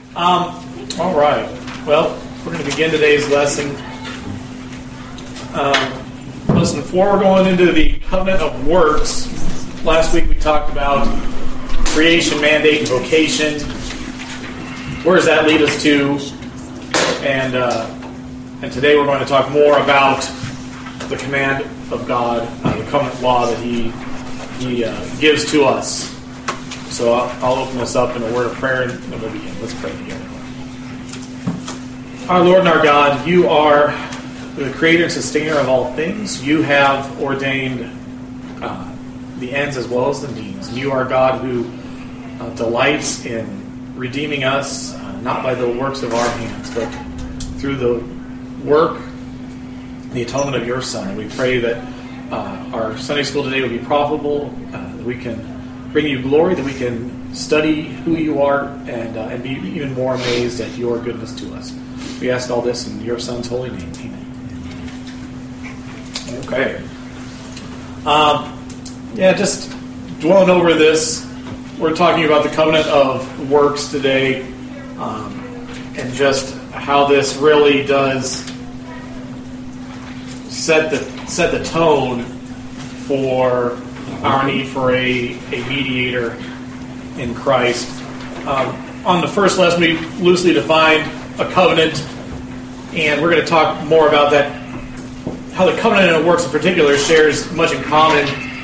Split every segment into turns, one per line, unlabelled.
All right. Well, we're going to begin today's lesson. Listen, before we're going into the covenant of works, last week we talked about creation, mandate, and vocation. Where does that lead us to? And today we're going to talk more about the command of God, the covenant law that He gives to us. So I'll open this up in a word of prayer and then we'll begin. Let's pray together. Our Lord and our God, You are the creator and sustainer of all things. You have ordained the ends as well as the means. And You are God who delights in redeeming us, not by the works of our hands, but through the work, the atonement of Your Son. And we pray that our Sunday school today will be profitable, that we can bring You glory, that we can study who You are, and be even more amazed at Your goodness to us. We ask all this in Your Son's holy name. Amen. Okay. Just dwelling over this, we're talking about the covenant of works today, and just how this really does set the tone for our need for a mediator in Christ. On the first lesson, we loosely defined a covenant, and we're going to talk more about that, how the covenant of works in particular shares much in common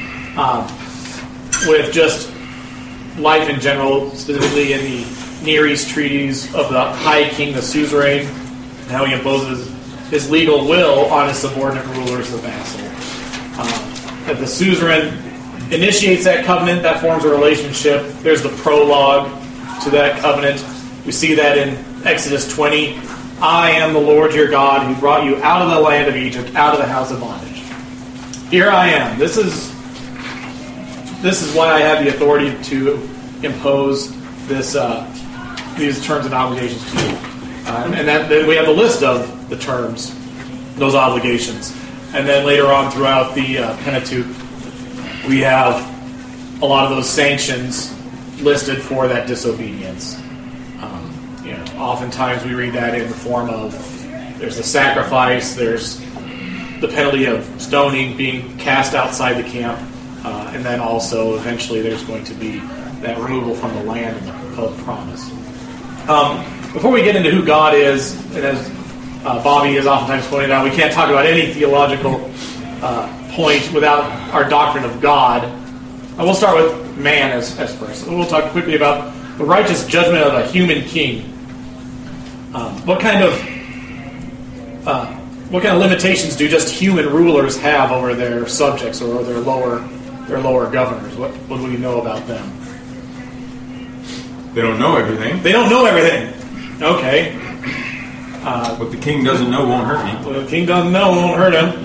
with just life in general, specifically in the Near East treaties of the High King, the suzerain, and how he imposes his legal will on his subordinate rulers, the vassal. That the suzerain initiates that covenant, that forms a relationship. There's the prologue to that covenant. We see that in Exodus 20. I am the Lord your God who brought you out of the land of Egypt, out of the house of bondage. Here I am. This is why I have the authority to impose these terms and obligations to you. Then we have the list of the terms, those obligations. And then later on throughout the Pentateuch, we have a lot of those sanctions listed for that disobedience. Oftentimes we read that in the form of there's the sacrifice, there's the penalty of stoning, being cast outside the camp, and then also eventually there's going to be that removal from the land of promise. Before we get into who God is, and as Bobby has oftentimes pointed out, we can't talk about any theological point without our doctrine of God. I will start with man as first. We'll talk quickly about the righteous judgment of a human king. What kind of limitations do just human rulers have over their subjects or their lower governors? What do we know about them?
They don't know everything.
They don't know everything. Okay.
What the king doesn't know won't hurt him.
What the king doesn't know won't hurt him.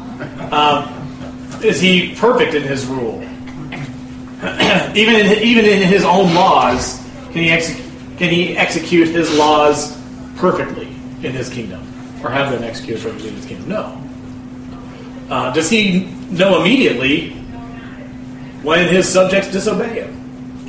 Is he perfect in his rule? even in his own laws, can he execute his laws perfectly in his kingdom, or have them executed perfectly in his kingdom? No. Does he know immediately when his subjects disobey him?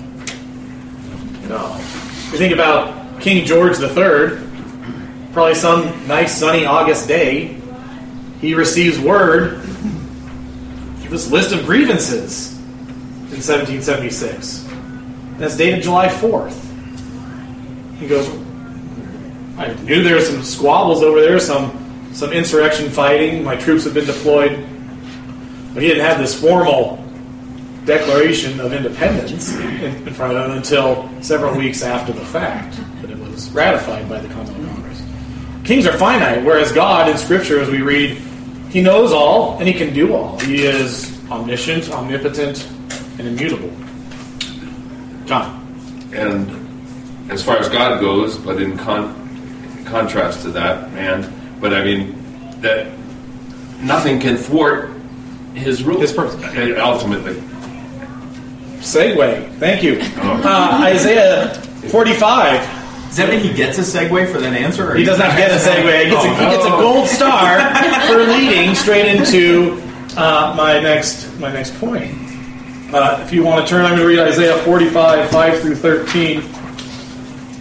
No. You think about King George III. Probably some nice sunny August day, he receives word of this list of grievances in 1776. That's dated July 4th. He goes, I knew there were some squabbles over there, some insurrection fighting. My troops have been deployed. But he didn't have this formal Declaration of Independence in front of him until several weeks after the fact. But it was ratified by the Continental Congress. Kings are finite, whereas God in Scripture, as we read, He knows all and He can do all. He is omniscient, omnipotent, and immutable. John.
And as far as God goes, but in contrast to that, that nothing can thwart His rule.
His purpose.
Ultimately.
Segue. Thank you. Isaiah 45.
Does that mean he gets a segue for that answer? Or
He does not get a segue. He gets a gold star for leading straight into my next point. If you want to turn, I'm going to read Isaiah 45, 5 through 13.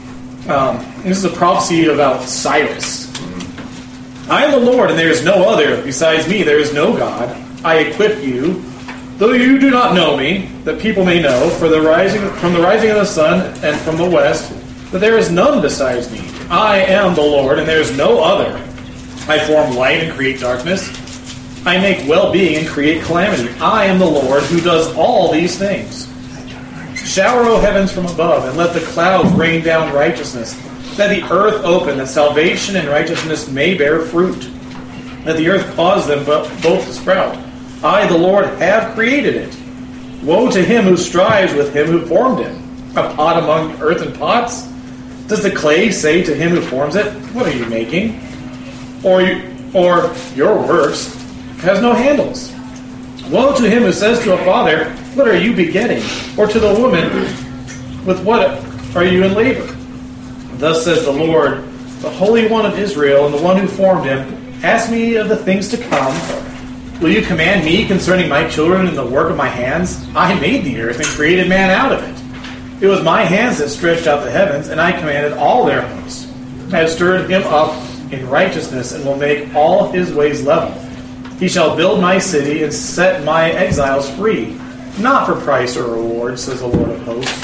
This is a prophecy about Cyrus. I am the Lord, and there is no other. Besides me, there is no God. I equip you, though you do not know me, that people may know, from the rising of the sun and from the west, that there is none besides me. I am the Lord, and there is no other. I form light and create darkness. I make well-being and create calamity. I am the Lord who does all these things. Shower, O heavens, from above, and let the clouds rain down righteousness. Let the earth open, that salvation and righteousness may bear fruit. Let the earth cause them both to sprout. I, the Lord, have created it. Woe to him who strives with him who formed him. A pot among earthen pots? Does the clay say to him who forms it, what are you making? Or your works has no handles. Woe to him who says to a father, what are you begetting? Or to the woman, with what are you in labor? Thus says the Lord, the Holy One of Israel, and the one who formed him, ask me of the things to come. Will you command me concerning my children and the work of my hands? I made the earth and created man out of it. It was my hands that stretched out the heavens, and I commanded all their hosts. I have stirred him up in righteousness, and will make all his ways level. He shall build my city and set my exiles free, not for price or reward, says the Lord of hosts.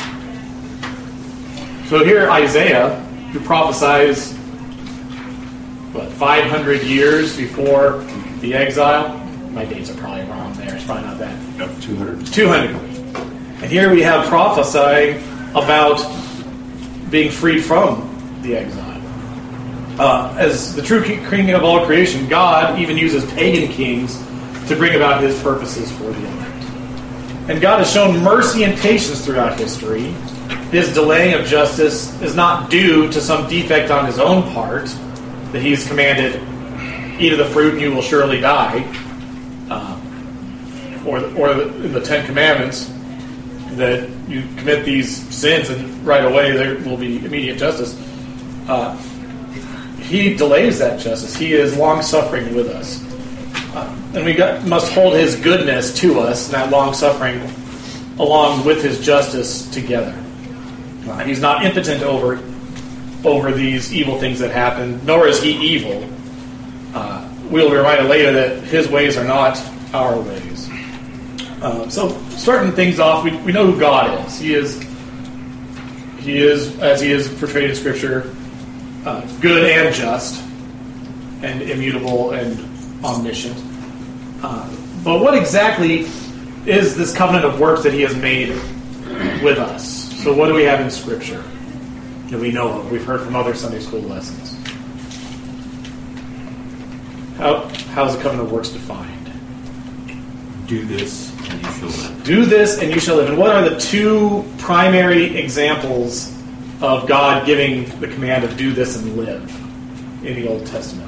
So here Isaiah, who prophesies, 500 years before the exile? My dates are probably wrong there. It's probably not that.
Yep, 200.
200. And here we have prophesying about being freed from the exile. As the true king of all creation, God even uses pagan kings to bring about his purposes for the elect. And God has shown mercy and patience throughout history. His delaying of justice is not due to some defect on his own part, that he's commanded, eat of the fruit and you will surely die, or in the Ten Commandments, that you commit these sins and right away there will be immediate justice. He delays that justice. He is long-suffering with us. And we must hold his goodness to us, and that long-suffering, along with his justice together. He's not impotent over these evil things that happen, nor is he evil. We'll be reminded later that his ways are not our ways. So, starting things off, we know who God is. He is, as he is portrayed in Scripture, good and just, and immutable and omniscient. But what exactly is this covenant of works that he has made with us? So what do we have in Scripture that we know of? We've heard from other Sunday school lessons. How is the covenant of works defined?
Do this and you shall live.
Do this and you shall live. And what are the two primary examples of God giving the command of do this and live in the Old Testament?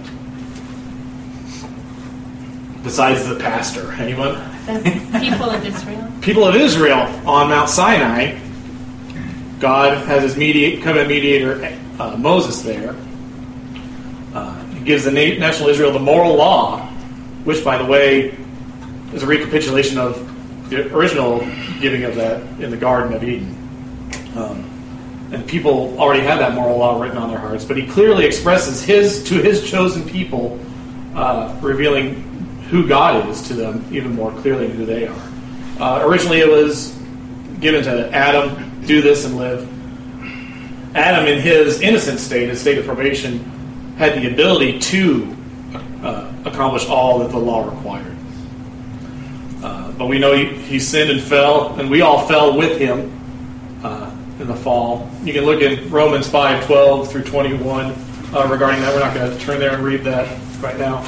Besides the pastor, anyone?
The people of Israel.
People of Israel on Mount Sinai. God has his covenant mediator Moses there. He gives the national Israel the moral law, which, by the way, is a recapitulation of the original giving of that in the Garden of Eden. And people already had that moral law written on their hearts, but he clearly expresses to his chosen people, revealing who God is to them even more clearly than who they are. Originally it was given to Adam, do this and live. Adam, in his innocent state, his state of probation, had the ability to accomplish all that the law required. But we know he sinned and fell, and we all fell with him in the fall. You can look in Romans 5:12 through 21 regarding that. We're not going to turn there and read that right now.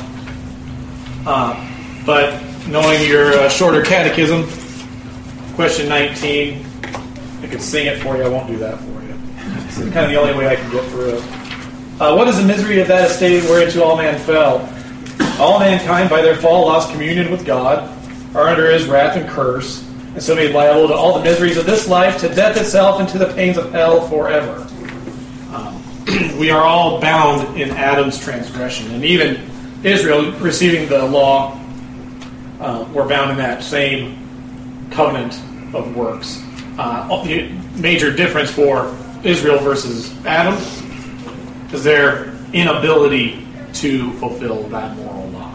But knowing your shorter catechism, question 19, I could sing it for you. I won't do that for you. It's kind of the only way I can get through it. What is the misery of that estate whereunto all man fell? All mankind by their fall lost communion with God, are under his wrath and curse, and so made liable to all the miseries of this life, to death itself, and to the pains of hell forever. We are all bound in Adam's transgression, and even Israel receiving the law were bound in that same covenant of works. The major difference for Israel versus Adam is their inability to fulfill that moral law.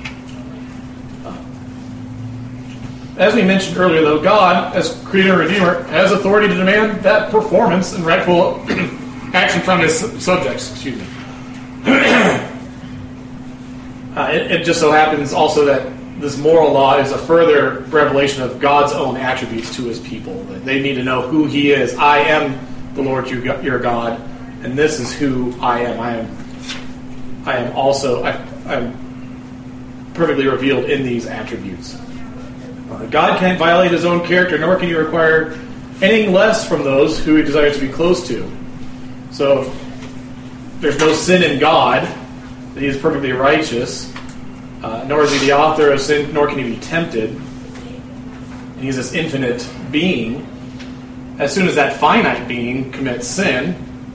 As we mentioned earlier, though, God, as Creator and Redeemer, has authority to demand that performance and rightful action from His subjects. Excuse me. It just so happens also that this moral law is a further revelation of God's own attributes to His people. That they need to know who He is. I am the Lord your God, and this is who I am. I'm perfectly revealed in these attributes. God can't violate His own character, nor can He require anything less from those who He desires to be close to. So, there's no sin in God, that He is perfectly righteous, nor is He the author of sin, nor can He be tempted. And He's this infinite being. As soon as that finite being commits sin,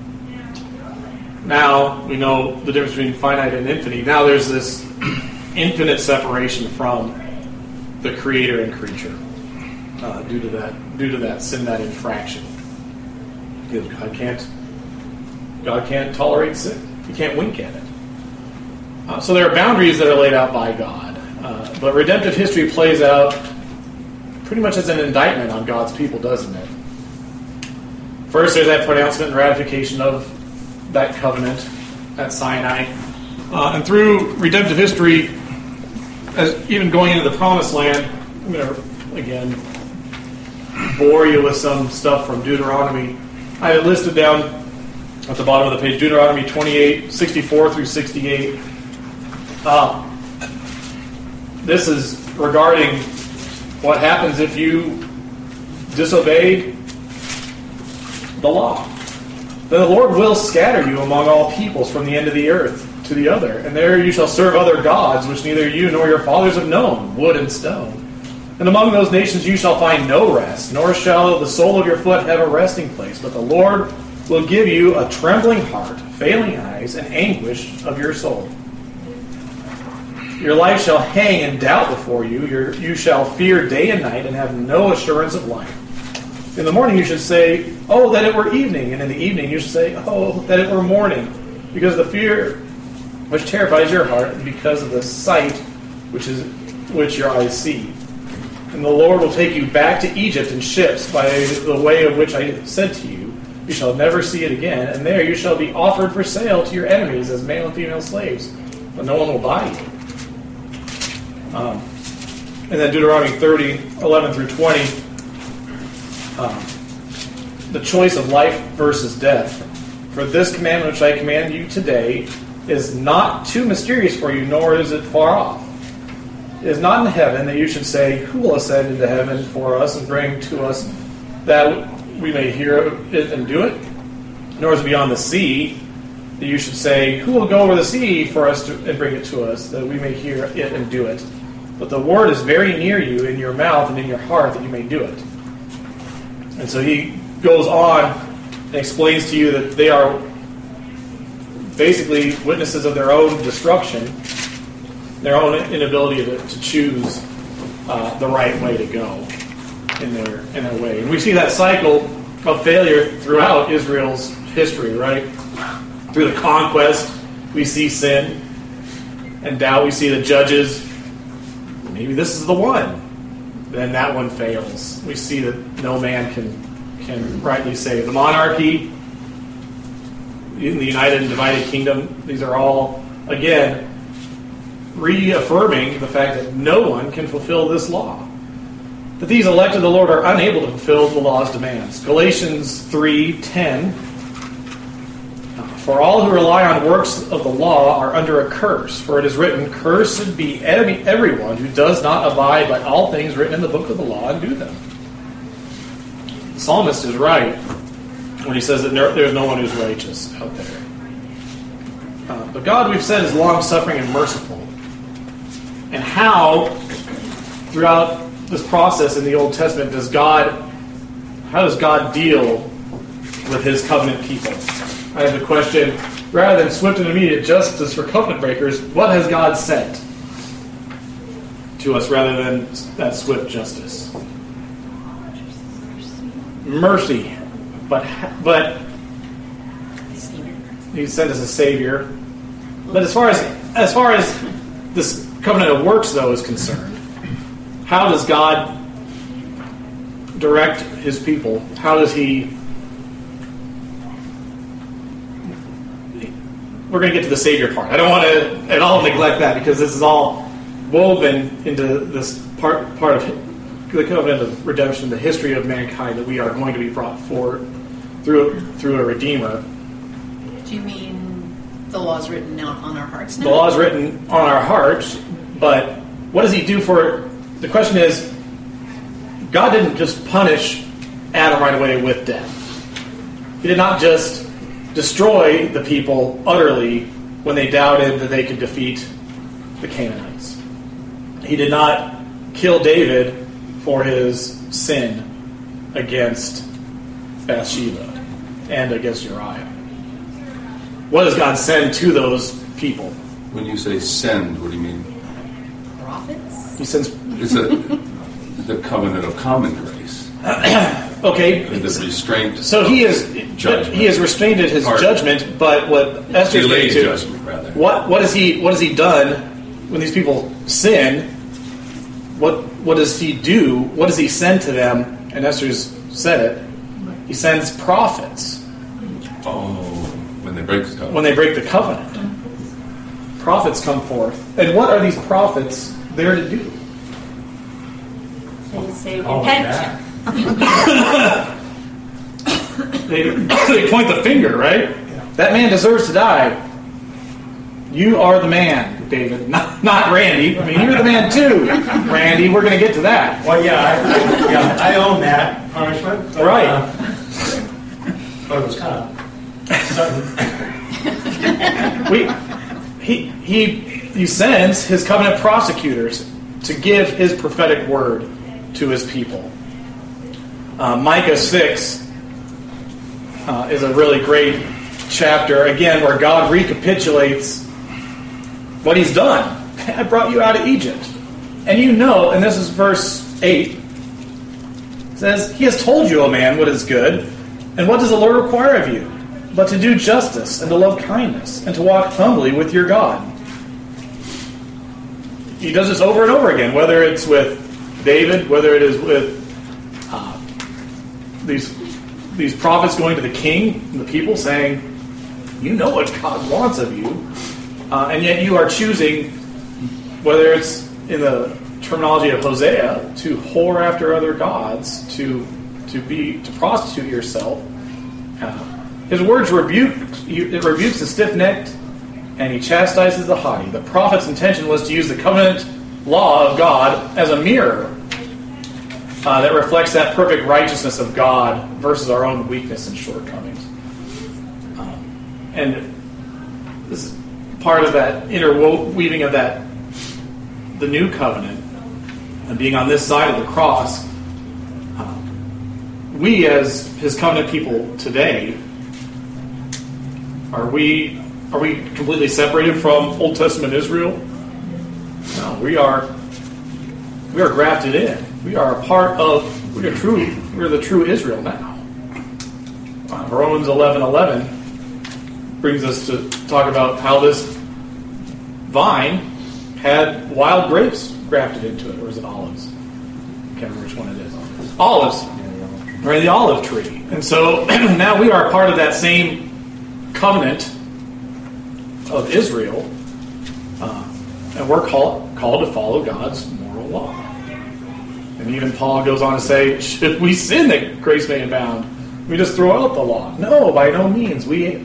now we know the difference between finite and infinite. Now there's this infinite separation from the Creator and creature due to that sin, that infraction. Because God can't tolerate sin. He can't wink at it. So there are boundaries that are laid out by God. But redemptive history plays out pretty much as an indictment on God's people, doesn't it? First, there's that pronouncement and ratification of that covenant at Sinai. And through redemptive history, as even going into the Promised Land, I'm going to, again, bore you with some stuff from Deuteronomy. I have it listed down at the bottom of the page, Deuteronomy 28, 64 through 68. This is regarding what happens if you disobey the law. Then the Lord will scatter you among all peoples from the end of the earth to the other, and there you shall serve other gods, which neither you nor your fathers have known, wood and stone. And among those nations you shall find no rest, nor shall the sole of your foot have a resting place, but the Lord will give you a trembling heart, failing eyes, and anguish of your soul. Your life shall hang in doubt before you. You shall fear day and night and have no assurance of life. In the morning you should say, oh, that it were evening. And in the evening you should say, oh, that it were morning. Because of the fear which terrifies your heart, and because of the sight which your eyes see. And the Lord will take you back to Egypt in ships by the way of which I said to you. You shall never see it again. And there you shall be offered for sale to your enemies as male and female slaves. But no one will buy you. And then Deuteronomy 30, 11 through 20. The choice of life versus death. For this commandment which I command you today is not too mysterious for you, nor is it far off. It is not in heaven that you should say, who will ascend into heaven for us and bring to us that we may hear it and do it? Nor is it beyond the sea that you should say, who will go over the sea for us and bring it to us, that we may hear it and do it? But the word is very near you, in your mouth and in your heart, that you may do it. And so he goes on and explains to you that they are basically witnesses of their own destruction, their own inability to choose the right way to go in their way. And we see that cycle of failure throughout Israel's history, right? Through the conquest, we see sin and doubt. We see the judges. Maybe this is the one. Then that one fails. We see that no man can rightly say. The monarchy, in the united and divided kingdom, these are all, again, reaffirming the fact that no one can fulfill this law. That these elected of the Lord are unable to fulfill the law's demands. Galatians 3:10. For all who rely on works of the law are under a curse, for it is written, cursed be everyone who does not abide by all things written in the book of the law and do them. The psalmist is right when he says that there's no one who's righteous out there. But God, we've said, is long-suffering and merciful. And how, throughout this process in the Old Testament, how does God deal with His covenant people? I have the question, rather than swift and immediate justice for covenant breakers, what has God sent to us rather than that swift justice? Mercy. But He sent us a Savior. But as far as this covenant of works, though, is concerned, how does God direct His people? How does He? We're going to get to the Savior part. I don't want to at all neglect that, because this is all woven into this part of the covenant of redemption, the history of mankind, that we are going to be brought forward through a Redeemer.
Do you mean the law's written out on our hearts now?
The law is written on our hearts, but what does He do for? The question is, God didn't just punish Adam right away with death. He did not just destroy the people utterly when they doubted that they could defeat the Canaanites. He did not kill David for his sin against Bathsheba and against Uriah. What does God send to those people?
When you say send, what do you mean?
Prophets?
He sends.
It's the covenant of common grace.
Okay.
The restraint.
So He is
judgment.
He has restrained his judgment, but what Esther's
Delayed
getting to,
judgment, rather.
what has he done when these people sin? What does He do? What does He send to them? And Esther's said it. He sends prophets.
Oh, when they break the covenant.
When they break the covenant, prophets come forth. And what are these prophets there to do?
They say
Oh,
repent.
They point the finger, right? That man deserves to die. You are the man, David, not Randy. I mean, you're the man too, Randy. We're going to get to that.
Well, I own that punishment. But,
Right.
But it was kind of sudden.
He sends His covenant prosecutors to give His prophetic word to His people. Micah 6 is a really great chapter, again, where God recapitulates what He's done. I brought you out of Egypt. And you know, and this is verse 8, it says, He has told you, O man, what is good, and what does the Lord require of you? But to do justice, and to love kindness, and to walk humbly with your God. He does this over and over again, whether it's with David, whether it is with these prophets going to the king and the people saying, you know what God wants of you, and yet you are choosing, whether it's in the terminology of Hosea, to whore after other gods, to prostitute yourself. His words rebukes the stiff-necked, and He chastises the haughty. The prophet's intention was to use the covenant law of God as a mirror that reflects that perfect righteousness of God versus our own weakness and shortcomings. And this is part of that interweaving of the new covenant, and being on this side of the cross. We, as His covenant people today, are we completely separated from Old Testament Israel? No, we are grafted in. We are a part of. We're the true Israel now. Romans 11:11 brings us to talk about how this vine had wild grapes grafted into it, or is it olives? I can't remember which one it is. Olives, right? The olive tree. And so now we are part of that same covenant of Israel, and we're called to follow God's moral law. And even Paul goes on to say, should we sin that grace may abound? We just throw out the law? No, by no means. We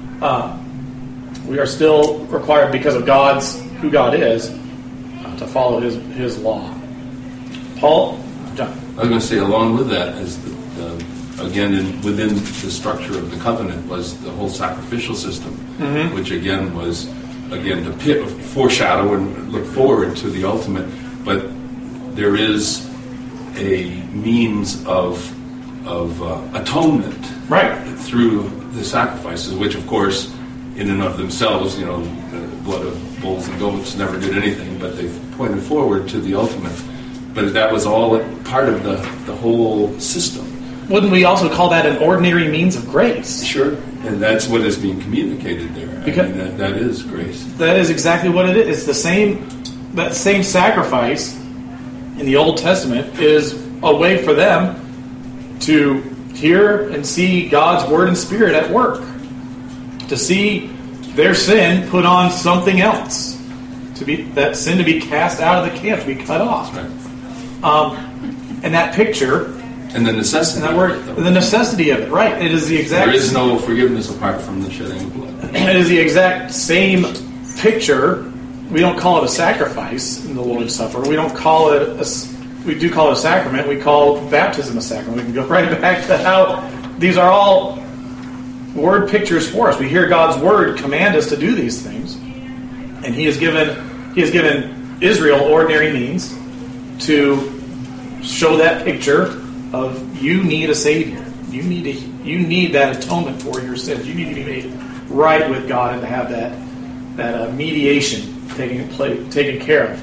are still required, because of who God is, to follow His law. Paul, John.
I was going to say, along with that, as again within the structure of the covenant was the whole sacrificial system, which again was to foreshadow and look forward to the ultimate. But there is a means of atonement,
Right,
through the sacrifices, which of course, in and of themselves, the blood of bulls and goats never did anything, but they pointed forward to the ultimate. But that was all part of the whole system.
Wouldn't we also call that an ordinary means of grace?
Sure. And that's what is being communicated there.
Because-
That is grace.
That is exactly what it is. It's the same. That same sacrifice in the Old Testament is a way for them to hear and see God's Word and Spirit at work. To see their sin put on something else. That sin to be cast out of the camp, to be cut off.
Right.
And that picture,
And the necessity.
and that word, the necessity of it, right? It is the exact.
There is no forgiveness apart from the shedding of blood.
It is the exact same picture. We don't call it a sacrifice in the Lord's Supper. We don't call it we do call it a sacrament. We call baptism a sacrament. We can go right back to how these are all word pictures for us. We hear God's word command us to do these things, and He has given Israel ordinary means to show that picture of you need a Savior. You need that atonement for your sins. You need to be made right with God and to have that mediation taken care of.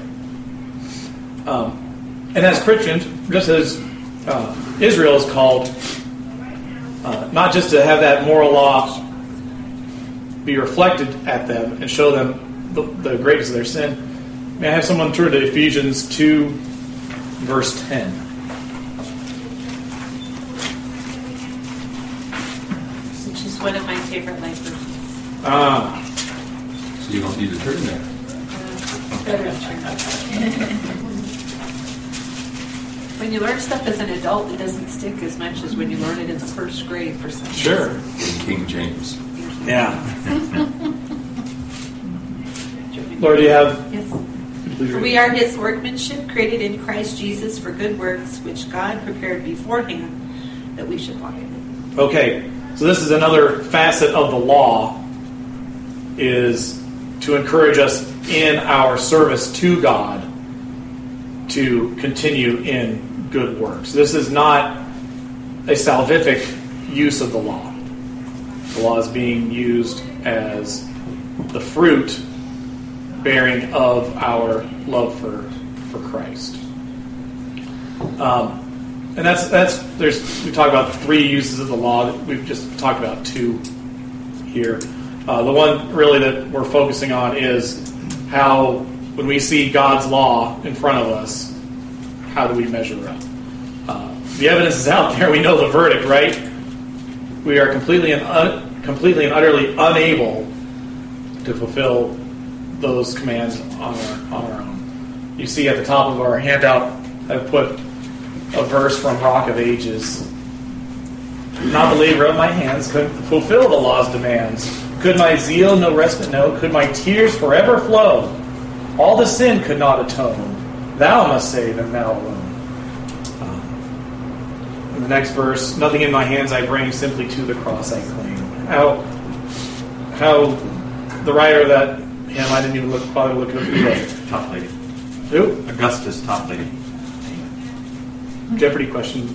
And as Christians, just as Israel is called not just to have that moral law be reflected at them and show them the greatness of their sin, may I have someone turn to Ephesians 2, verse 10.
Which is one of my favorite life verses.
So you don't need to turn there.
Better turn. When you learn stuff as an adult, it doesn't stick as much as when you learn it in the first grade for some
Sure.
reason.
In King James.
Yeah. Lord, do you have...
Yes.
Please
For
read.
we are His workmanship, created in Christ Jesus for good works, which God prepared beforehand that we should walk in it.
Okay, so this is another facet of the law, is to encourage us in our service to God to continue in good works. This is not a salvific use of the law. The law is being used as the fruit bearing of our love for Christ. And we talk about 3 uses of the law. We've just talked about 2 here. The one really that we're focusing on is how, when we see God's law in front of us, how do we measure up? The evidence is out there. We know the verdict, right? We are completely and utterly unable to fulfill those commands on our own. You see at the top of our handout, I've put a verse from Rock of Ages. Not the labor of my hands could fulfill the law's demands. Could my zeal no respite know? Could my tears forever flow? All the sin could not atone. Thou must save, and thou alone. In the next verse, nothing in my hands I bring, simply to the cross I cling. How the writer of that hymn, I didn't even bother to look at it.
Top lady.
Who?
Augustus, top lady.
Jeopardy question.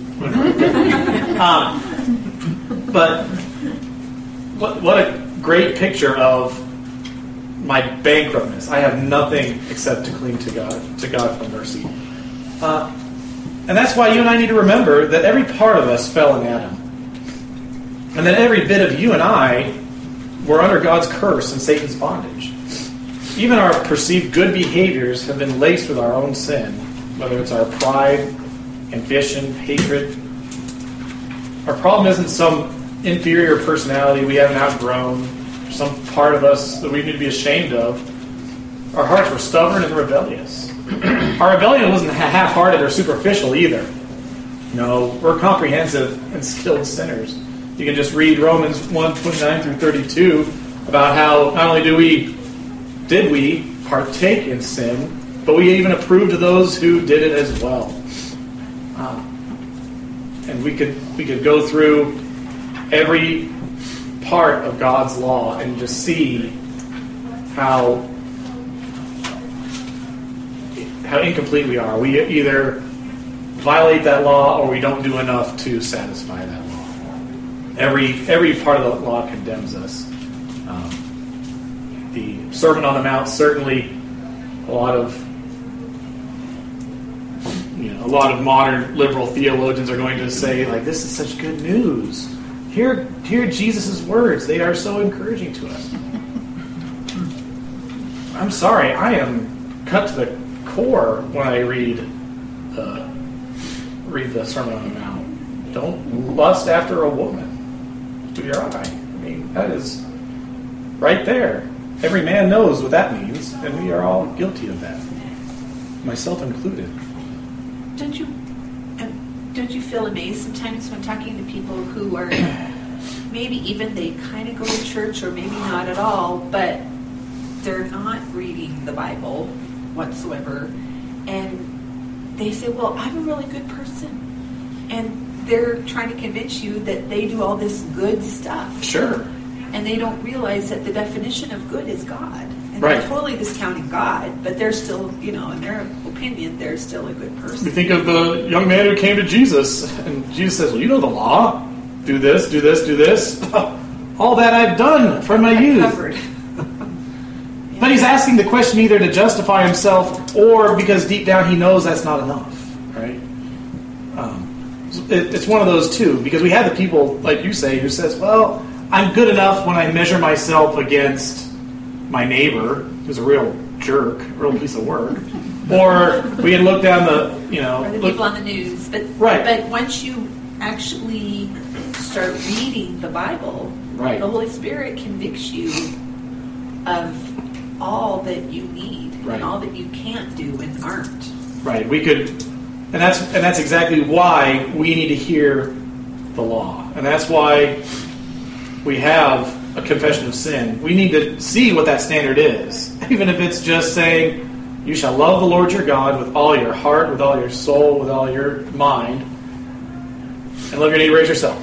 But what a great picture of my bankruptness. I have nothing except to cling to God for mercy. And that's why you and I need to remember that every part of us fell in Adam. And that every bit of you and I were under God's curse and Satan's bondage. Even our perceived good behaviors have been laced with our own sin, whether it's our pride, ambition, hatred. Our problem isn't some inferior personality we haven't outgrown, some part of us that we need to be ashamed of. Our hearts were stubborn and rebellious. Our rebellion wasn't half-hearted or superficial either. No, we're comprehensive and skilled sinners. You can just read Romans 1:29 through 32 about how not only did we partake in sin, but we even approved of those who did it as well. And we could go through every part of God's law and just see how incomplete we are. We either violate that law or we don't do enough to satisfy that law. Every part of the law condemns us. The Sermon on the Mount, certainly a lot of modern liberal theologians are going to say, like, this is such good news. Hear Jesus' words. They are so encouraging to us. I'm sorry, I am cut to the core when I read the Sermon on the Mount. Don't lust after a woman with your eye. I mean, that is right there. Every man knows what that means, and we are all guilty of that, myself included.
Don't you feel amazed sometimes when talking to people who are maybe even they kind of go to church or maybe not at all, but they're not reading the Bible whatsoever, and they say, well, I'm a really good person, and they're trying to convince you that they do all this good stuff.
Sure.
And they don't realize that the definition of good is God. And
Right.
they're totally discounting God, but they're still, in their opinion, they're still a good person.
We think of the young man who came to Jesus, and Jesus says, well, you know the law. Do this, do this, do this. All that I've done from my youth.
Covered.
But he's asking the question either to justify himself or because deep down he knows that's not enough, right? It's one of those two, because we have the people, like you say, who says, well, I'm good enough when I measure myself against my neighbor, who's a real jerk, a real piece of work. Or we can look down the,
Or the people on the news. But once you actually start reading the Bible,
Right.
the Holy Spirit convicts you of all that you need
Right.
and all that you can't do and aren't.
Right, we could, and that's exactly why we need to hear the law, and that's why we have a confession of sin. We need to see what that standard is, even if it's just saying, "You shall love the Lord your God with all your heart, with all your soul, with all your mind, and love your neighbor as yourself."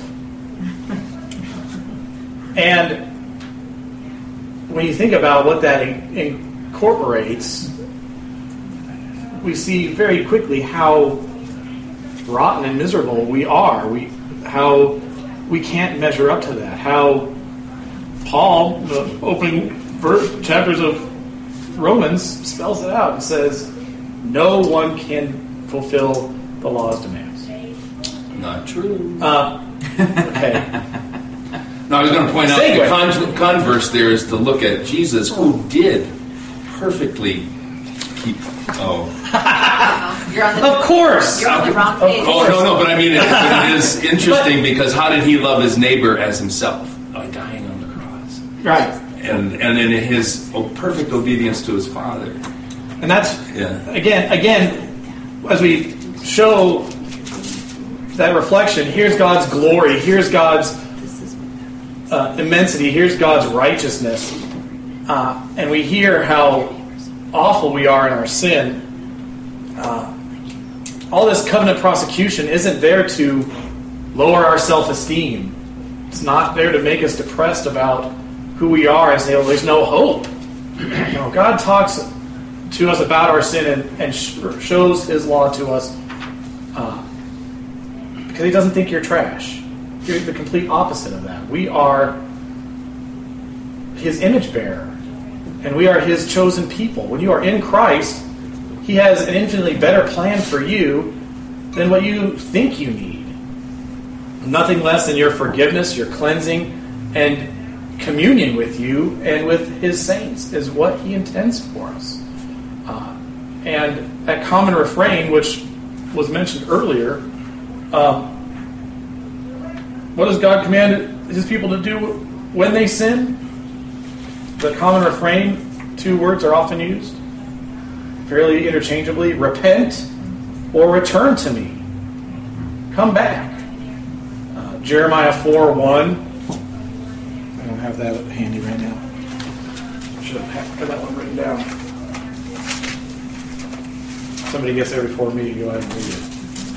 And when you think about what that incorporates, we see very quickly how rotten and miserable we are. How we can't measure up to that. How Paul, the opening chapters of Romans, spells it out and says, no one can fulfill the law's demands.
Not true.
Okay.
No, I was going to point out
Segue.
the converse there is to look at Jesus, who did perfectly keep.
You're on the,
Of course.
You're on the wrong page.
Oh, no, but I mean, it is interesting because how did he love his neighbor as himself? By dying on the cross.
Right.
And in his perfect obedience to his Father.
And that's, again, as we show that reflection, here's God's glory, here's God's immensity, here's God's righteousness. And we hear how awful we are in our sin. All this covenant prosecution isn't there to lower our self-esteem. It's not there to make us depressed about who we are and say, "Oh, there's no hope." No, God talks to us about our sin and shows His law to us because He doesn't think you're trash. You're the complete opposite of that. We are His image bearer, and we are His chosen people. When you are in Christ, He has an infinitely better plan for you than what you think you need. Nothing less than your forgiveness, your cleansing, and communion with you and with His saints is what He intends for us. And that common refrain, which was mentioned earlier, what does God command His people to do when they sin? The common refrain, 2 words are often used, fairly interchangeably: repent or return to me. Come back. Jeremiah 4:1. I don't have that handy right now. I should have had that one written down. Somebody gets there before me. Go ahead and read it.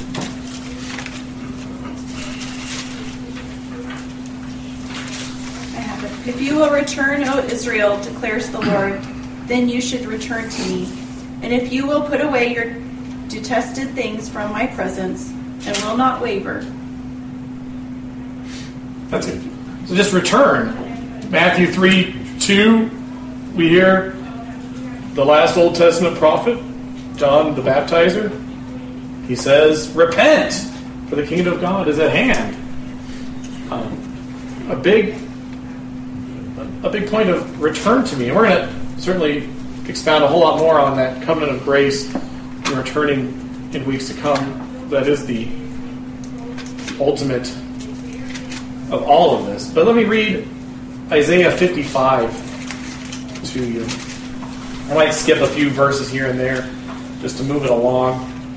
I have it. If you will return, O Israel, declares the Lord, then you should return to me. And if you will put away your detested things from my presence and will not waver.
That's it. So just return. Matthew 3:2, we hear the last Old Testament prophet, John the Baptizer. He says, repent, for the kingdom of God is at hand. a big point of return to me. And we're going to certainly expound a whole lot more on that covenant of grace and returning in weeks to come. That is the ultimate of all of this. But let me read Isaiah 55 to you. I might skip a few verses here and there just to move it along.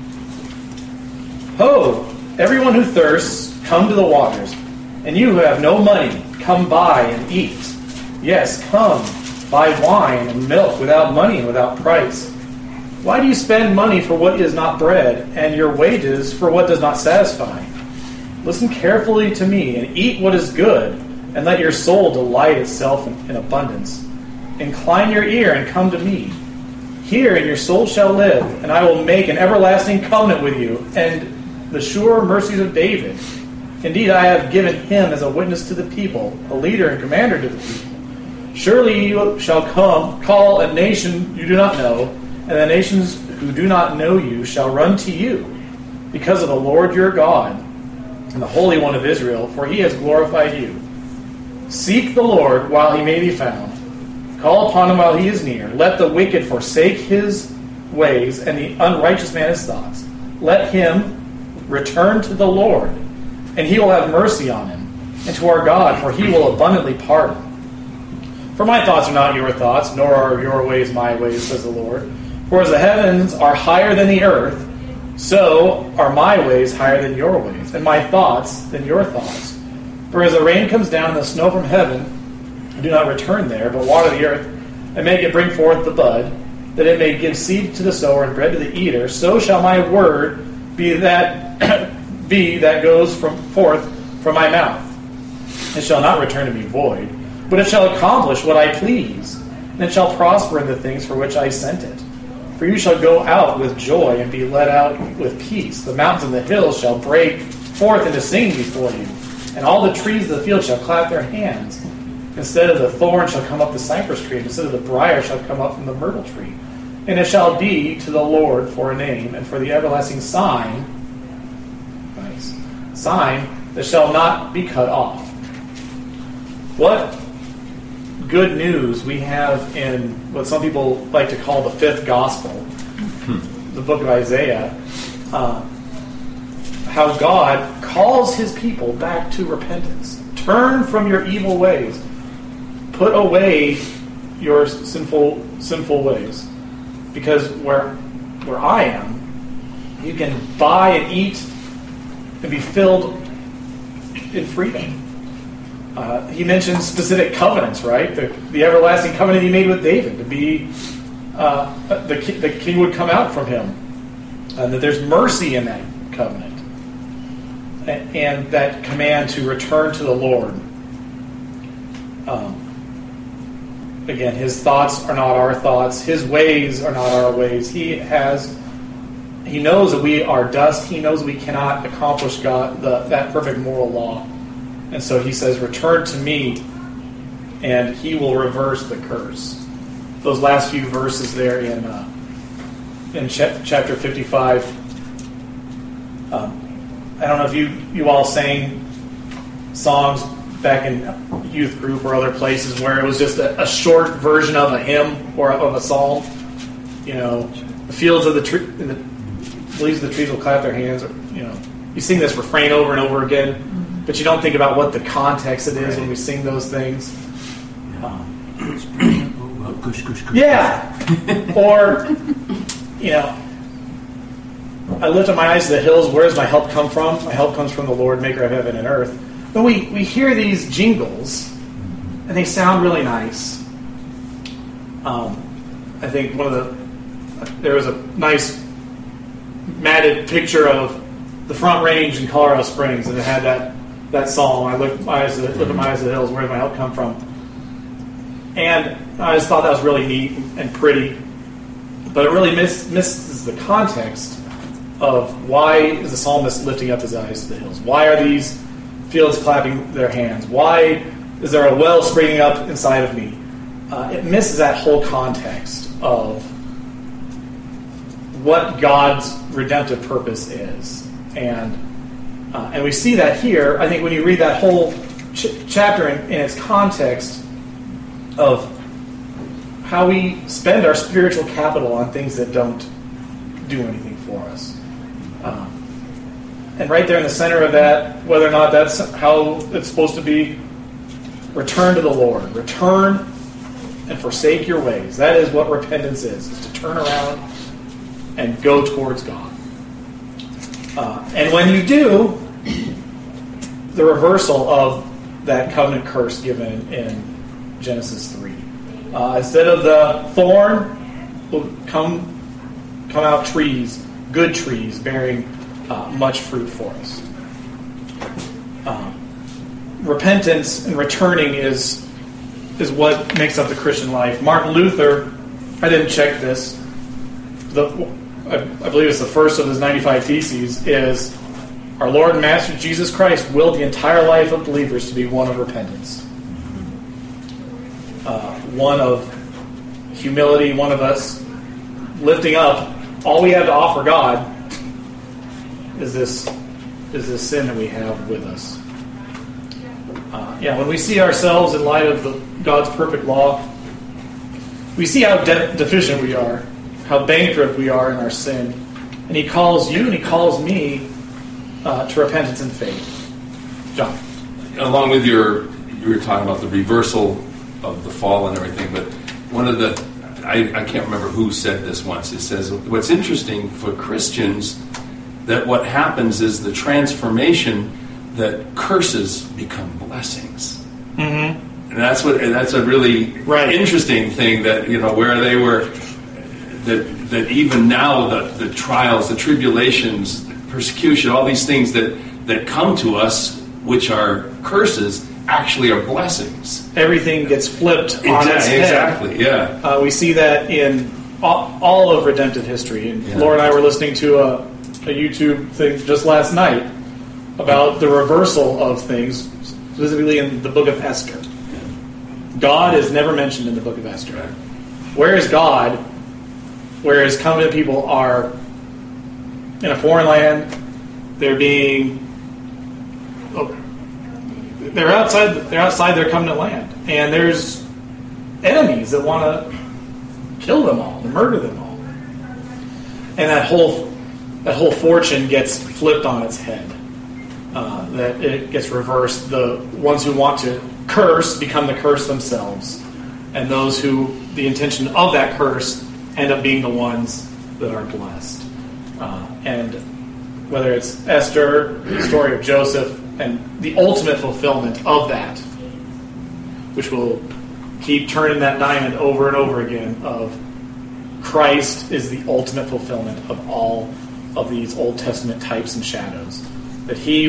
Ho, everyone who thirsts, come to the waters. And you who have no money, come buy and eat. Yes, come, buy wine and milk without money and without price. Why do you spend money for what is not bread, and your wages for what does not satisfy? Listen carefully to me, and eat what is good, and let your soul delight itself in abundance. Incline your ear and come to me. Hear, and your soul shall live, and I will make an everlasting covenant with you, and the sure mercies of David. Indeed, I have given him as a witness to the people, a leader and commander to the people. Surely you shall call a nation you do not know, and the nations who do not know you shall run to you, because of the Lord your God, and the Holy One of Israel, for he has glorified you. Seek the Lord while he may be found. Call upon him while he is near. Let the wicked forsake his ways, and the unrighteous man his thoughts. Let him return to the Lord, and he will have mercy on him, and to our God, for he will abundantly pardon. For my thoughts are not your thoughts, nor are your ways my ways, says the Lord. For as the heavens are higher than the earth, so are my ways higher than your ways, and my thoughts than your thoughts. For as the rain comes down and the snow from heaven, do not return there, but water the earth, and make it bring forth the bud, that it may give seed to the sower and bread to the eater, so shall my word be that goes forth from my mouth. It shall not return to me void, but it shall accomplish what I please, and it shall prosper in the things for which I sent it. For you shall go out with joy and be led out with peace. The mountains and the hills shall break forth into singing before you, and all the trees of the field shall clap their hands. Instead of the thorn shall come up the cypress tree, and instead of the briar shall come up from the myrtle tree. And it shall be to the Lord for a name, and for the everlasting sign that shall not be cut off. What good news we have in what some people like to call the fifth gospel, the book of Isaiah, how God calls his people back to repentance. Turn from your evil ways. Put away your sinful ways. Because where I am, you can buy and eat and be filled in freedom. He mentions specific covenants, right? The everlasting covenant he made with David, to be the king would come out from him, and that there's mercy in that covenant, and that command to return to the Lord. Again, his thoughts are not our thoughts. His ways are not our ways. He knows that we are dust. He knows we cannot accomplish that perfect moral law. And so he says, return to me, and he will reverse the curse. Those last few verses there in chapter 55. I don't know if you all sang songs back in youth group or other places where it was just a short version of a hymn or of a psalm. You know, the fields of the leaves of the trees will clap their hands. Or, you know, you sing this refrain over and over again. But you don't think about what the context it is when we sing those things. Yeah. Or, you know, I lift up my eyes to the hills. Where does my help come from? My help comes from the Lord, maker of heaven and earth. But we hear these jingles, and they sound really nice. I think there was a nice matted picture of the Front Range in Colorado Springs, and it had that song. I lift up my eyes to the hills. Where does my help come from? And I just thought that was really neat and pretty, but it really misses the context of why is the psalmist lifting up his eyes to the hills? Why are these fields clapping their hands? Why is there a well springing up inside of me? It misses that whole context of what God's redemptive purpose is, and we see that here. I think when you read that whole chapter in its context of how we spend our spiritual capital on things that don't do anything for us. And right there in the center of that, whether or not that's how it's supposed to be, return to the Lord. Return and forsake your ways. That is what repentance is to turn around and go towards God. And when you do, the reversal of that covenant curse given in Genesis 3. Instead of the thorn, will come out trees, good trees, bearing much fruit for us. Repentance and returning is what makes up the Christian life. Martin Luther, I didn't check this, I believe it's the first of his 95 Theses, is our Lord and Master Jesus Christ willed the entire life of believers to be one of repentance. One of humility, one of us lifting up all we have to offer God is this sin that we have with us. When we see ourselves in light of God's perfect law, we see how deficient we are, how bankrupt we are in our sin, and He calls you and He calls me to repentance and faith. John,
along with you were talking about the reversal of the fall and everything, but one of the I can't remember who said this once. It says what's interesting for Christians, that what happens is the transformation that curses become blessings. Mm-hmm. And that's a really interesting thing, that where they were, that even now the trials, the tribulations, persecution, all these things that come to us, which are curses, actually are blessings.
Everything gets flipped on its head.
Exactly, yeah.
We see that in all of redemptive history. And Laura and I were listening to a YouTube thing just last night about the reversal of things, specifically in the book of Esther. God is never mentioned in the book of Esther. Where is God? Whereas covenant people are in a foreign land, they're outside their covenant land, and there's enemies that want to kill them all, murder them all, and that whole fortune gets flipped on its head. That it gets reversed. The ones who want to curse become the curse themselves, and those who the intention of that curse end up being the ones that are blessed. And whether it's Esther, the story of Joseph, and the ultimate fulfillment of that, which will keep turning that diamond over and over again, of Christ is the ultimate fulfillment of all of these Old Testament types and shadows. That He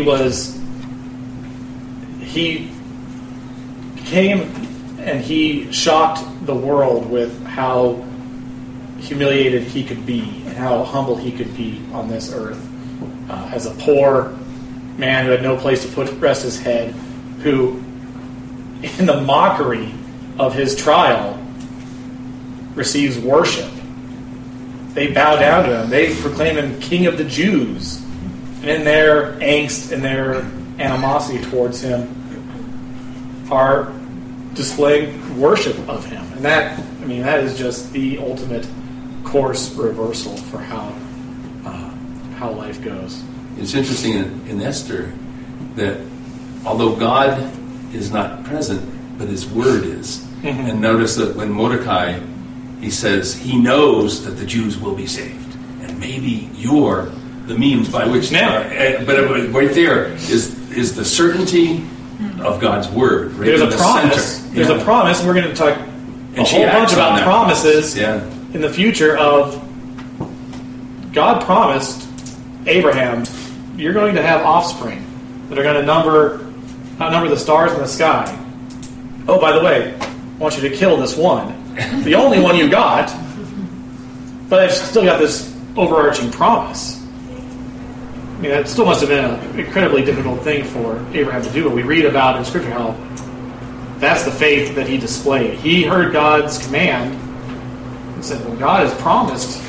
came and He shocked the world with how humiliated He could be and how humble He could be on this earth. As a poor man who had no place to rest his head, who, in the mockery of His trial, receives worship. They bow down to Him. They proclaim Him King of the Jews. And in their angst and their animosity towards Him, are displaying worship of Him. And that is just the ultimate course reversal for how life goes.
It's interesting in Esther that although God is not present, but His word is. Mm-hmm. And notice that when Mordecai, he says he knows that the Jews will be saved, and maybe you're the means by which they are. But right there is the certainty of God's word. Right.
There's a promise. Center. There's a promise. We're going to talk a whole bunch about promises in the future. Of God promised Abraham, you're going to have offspring that are going to outnumber the stars in the sky. Oh, by the way, I want you to kill this one, the only one you got, but I've still got this overarching promise. I mean, that still must have been an incredibly difficult thing for Abraham to do, but we read about in Scripture how that's the faith that he displayed. He heard God's command and said, well, God has promised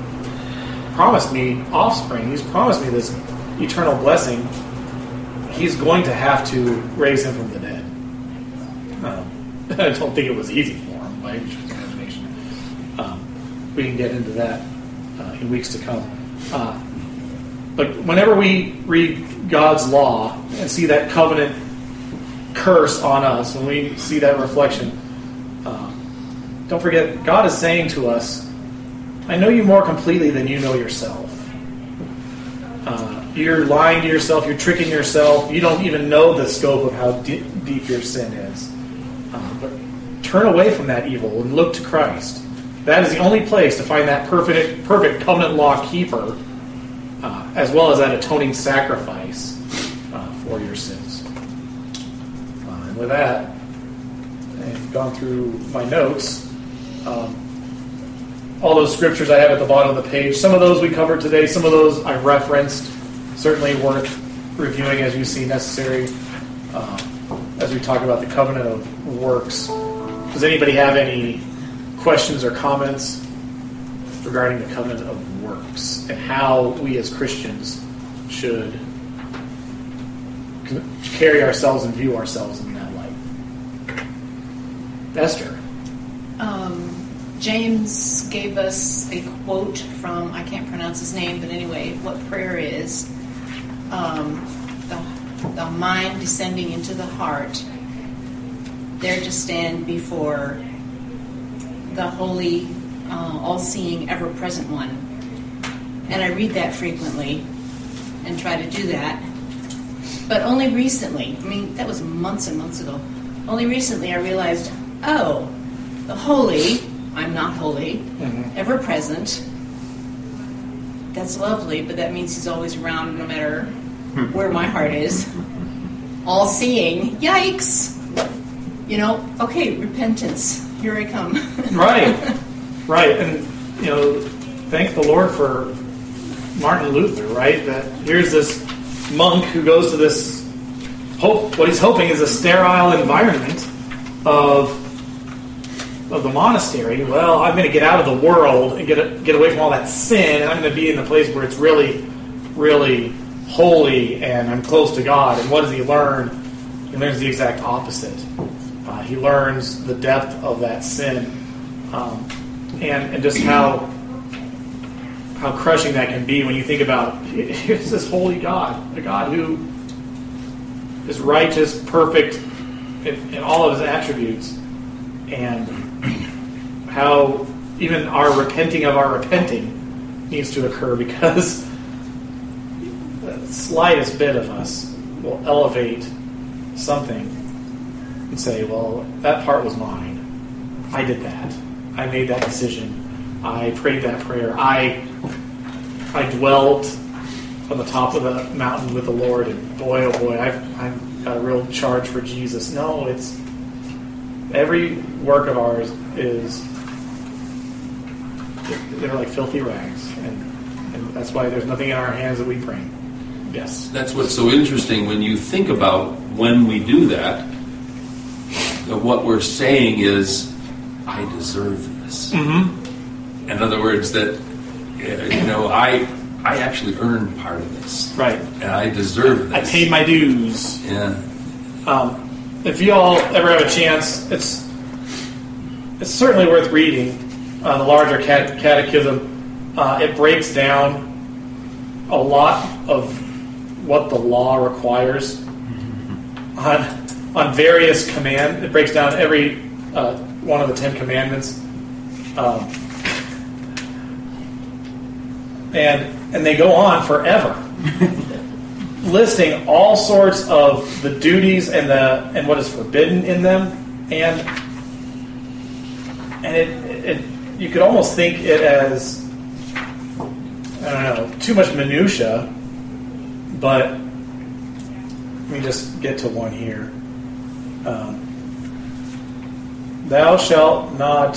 me offspring. He's promised me this eternal blessing. He's going to have to raise him from the dead. I don't think it was easy for him by any stretch of the imagination. We can get into that in weeks to come. But whenever we read God's law and see that covenant curse on us, when we see that reflection, don't forget, God is saying to us, I know you more completely than you know yourself. You're lying to yourself, you're tricking yourself, you don't even know the scope of how deep your sin is. But turn away from that evil and look to Christ. That is the only place to find that perfect covenant law keeper, as well as that atoning sacrifice for your sins. And with that, I've gone through my notes. All those scriptures I have at the bottom of the page, some of those we covered today, some of those I referenced, certainly worth reviewing as you see necessary as we talk about the covenant of works. Does anybody have any questions or comments regarding the covenant of works and how we as Christians should carry ourselves and view ourselves in that light? Esther.
James gave us a quote from, I can't pronounce his name, but anyway, what prayer is. The mind descending into the heart, there to stand before the holy, all-seeing, ever-present one. And I read that frequently and try to do that. But only recently, that was months and months ago, only recently I realized, the holy, I'm not holy, ever-present, that's lovely, but that means he's always around no matter where my heart is. All-seeing, yikes! Okay, repentance, here I come.
Right. And, thank the Lord for Martin Luther, right? That here's this monk who goes to this, what he's hoping is a sterile environment of the monastery. Well, I'm going to get out of the world and get away from all that sin, and I'm going to be in the place where it's really, really holy, and I'm close to God. And what does he learn? He learns the exact opposite. He learns the depth of that sin, and just how crushing that can be when you think about here's this holy God, a God who is righteous, perfect in all of his attributes, and how even our repenting of our repenting needs to occur, because the slightest bit of us will elevate something and say, well, that part was mine. I did that. I made that decision. I prayed that prayer. I dwelt on the top of the mountain with the Lord, and boy, oh boy, I've got a real charge for Jesus. No, it's every work of ours they're like filthy rags, and that's why there's nothing in our hands that we bring. Yes.
That's what's so interesting when you think about when we do that what we're saying is, I deserve this. Mm-hmm. In other words, that I actually earned part of this,
right? And
I deserve this.
I paid my dues.
Yeah.
If you all ever have a chance, it's certainly worth reading the larger catechism. It breaks down a lot of what the law requires on various commands. It breaks down every one of the 10 Commandments, and they go on forever, listing all sorts of the duties and what is forbidden in them, and it you could almost think it as, I don't know, too much minutia, but let me just get to one here. Thou shalt not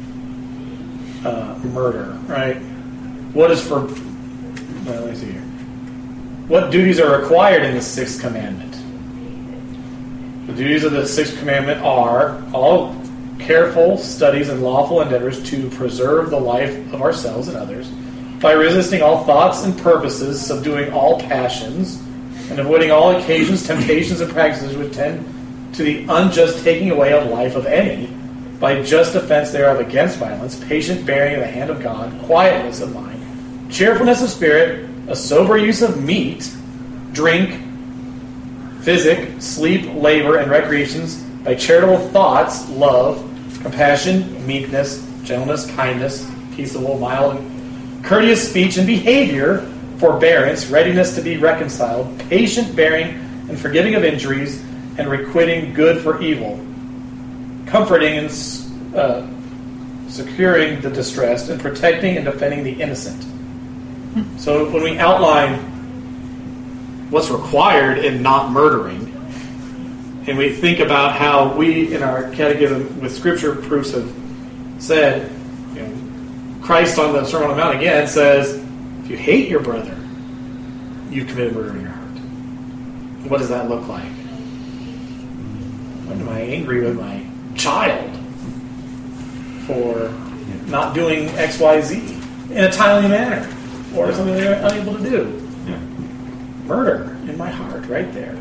murder, right? What is for? Well, let me see here. What duties are required in the 6th commandment? The duties of the 6th commandment are all careful studies and lawful endeavors to preserve the life of ourselves and others by resisting all thoughts and purposes, subduing all passions, and avoiding all occasions, temptations, and practices which tend to the unjust taking away of life of any, by just offense thereof against violence, patient bearing in the hand of God, quietness of mind, cheerfulness of spirit, a sober use of meat, drink, physic, sleep, labor, and recreations, by charitable thoughts, love, compassion, meekness, gentleness, kindness, peaceable, mild, and courteous speech and behavior, forbearance, readiness to be reconciled, patient bearing and forgiving of injuries, and requiting good for evil, comforting and securing the distressed, and protecting and defending the innocent. So when we outline what's required in not murdering, and we think about how we in our catechism with scripture proofs have said, Christ on the Sermon on the Mount again says, if you hate your brother, you've committed murder in your heart. What does that look like? When am I angry with my child for not doing X, Y, Z in a timely manner, or something they're unable to do?
Yeah.
Murder in my heart, right there.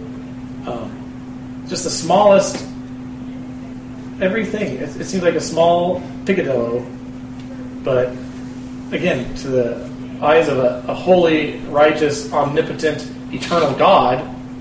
Just the smallest, everything. It seems like a small picadillo, but again, to the eyes of a holy, righteous, omnipotent, eternal God,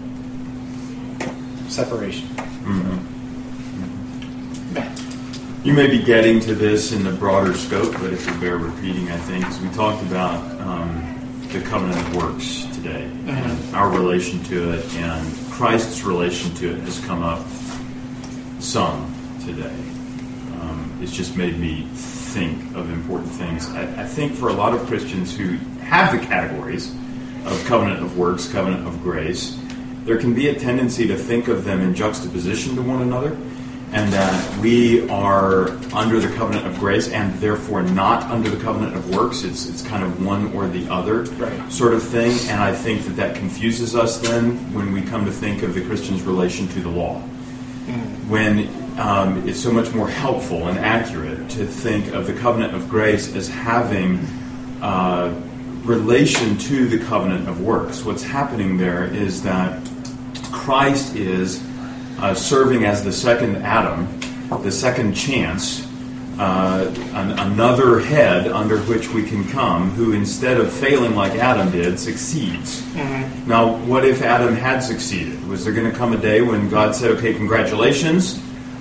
separation.
Mm-hmm.
Matt.
You may be getting to this in the broader scope, but if you bear repeating, I think, as we talked about the covenant of works today, and our relation to it, and Christ's relation to it has come up some today. It's just made me think of important things. I think for a lot of Christians who have the categories of covenant of works, covenant of grace, there can be a tendency to think of them in juxtaposition to one another, and that we are under the covenant of grace and therefore not under the covenant of works. It's kind of one or the other sort of thing, and I think that confuses us then when we come to think of the Christian's relation to the law. When it's so much more helpful and accurate to think of the covenant of grace as having relation to the covenant of works. What's happening there is that Christ is serving as the second Adam, the second chance, another head under which we can come, who instead of failing like Adam did, succeeds. Mm-hmm. Now, what if Adam had succeeded? Was there going to come a day when God said, okay, congratulations,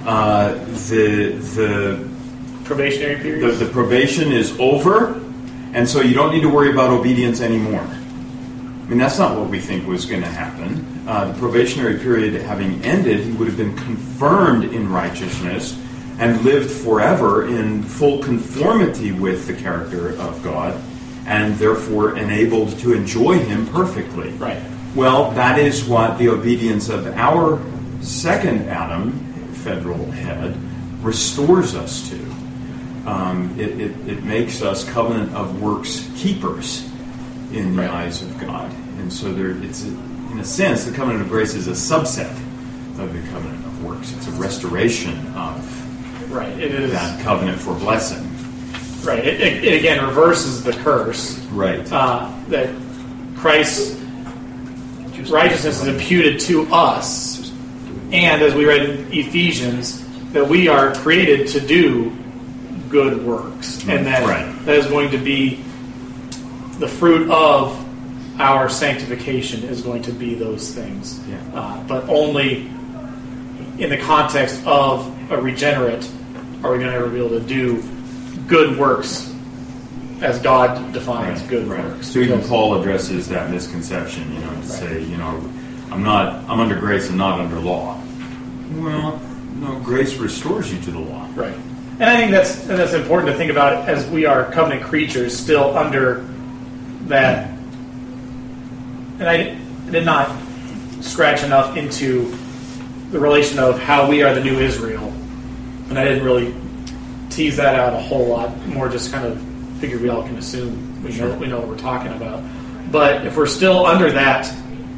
the
probationary period?
The probation is over, and so you don't need to worry about obedience anymore. I mean, that's not what we think was going to happen. The probationary period having ended, he would have been confirmed in righteousness and lived forever in full conformity with the character of God, and therefore enabled to enjoy him perfectly.
Right.
Well, that is what the obedience of our second Adam, federal head, restores us to. It makes us covenant of works keepers in the eyes of God. And so it's in a sense, the covenant of grace is a subset of the covenant of works. It's a restoration of
it is
that covenant for blessing.
Right. It again reverses the curse.
Right.
That Christ's righteousness is imputed to us. And as we read in Ephesians, that we are created to do good works. And that that is going to be the fruit of our sanctification is going to be those things. Yeah. But only in the context of a regenerate are we going to ever be able to do good works as God defines good works.
So even Paul addresses that misconception, to say, I'm under grace and not under law. Well, no, grace restores you to the law.
Right. And I think that's important to think about as we are covenant creatures still under that. And I did not scratch enough into the relation of how we are the new Israel. And I didn't really tease that out a whole lot. More just kind of figured we all can assume we know what we're talking about. But if we're still under that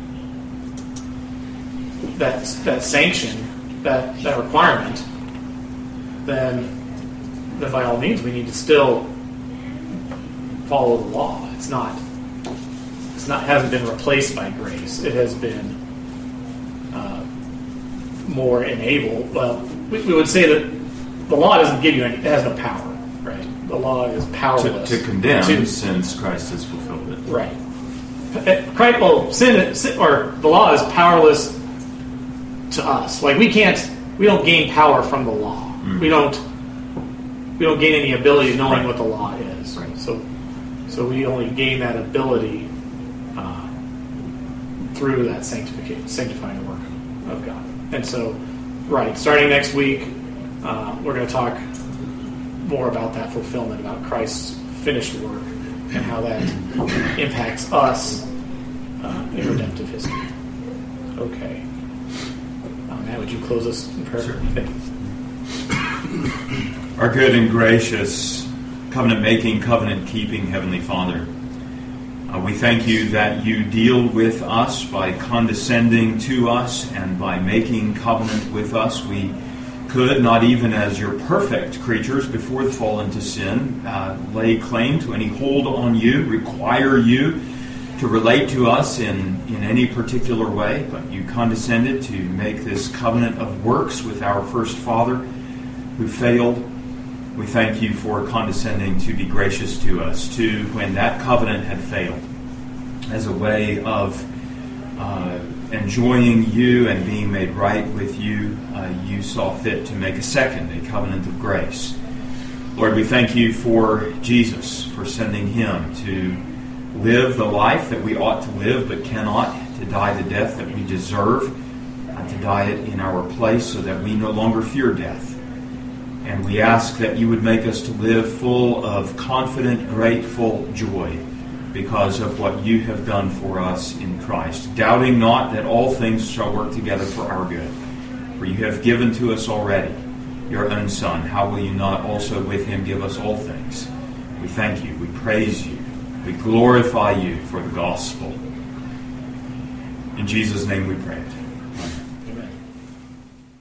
sanction, that requirement, then by all means we need to still follow the law. It's hasn't been replaced by grace. It has been more enable. Well, we would say that the law doesn't give you any, it has no power, right? The law is powerless
to condemn since Christ has fulfilled it.
Right. Christ, sin, or the law is powerless to us. Like we don't gain power from the law. Mm. We don't gain any ability knowing what the law is.
Right.
So we only gain that ability through that sanctifying work of God. And so, starting next week, we're going to talk more about that fulfillment, about Christ's finished work, and how that impacts us in redemptive history. Okay. Matt, would you close us in prayer?
Sure.
Thank you.
Our good and gracious, covenant-making, covenant-keeping Heavenly Father, we thank you that you deal with us by condescending to us and by making covenant with us. We could, not even as your perfect creatures before the fall into sin, lay claim to any hold on you, require you to relate to us in any particular way, but you condescended to make this covenant of works with our first father who failed. We thank you for condescending to be gracious to us, to when that covenant had failed, as a way of enjoying you and being made right with you, you saw fit to make a second, a covenant of grace. Lord, we thank you for Jesus, for sending him to live the life that we ought to live but cannot, to die the death that we deserve, to die it in our place so that we no longer fear death. And we ask that you would make us to live full of confident, grateful joy because of what you have done for us in Christ, doubting not that all things shall work together for our good. For you have given to us already your own Son. How will you not also with him give us all things? We thank you. We praise you. We glorify you for the gospel. In Jesus' name we pray.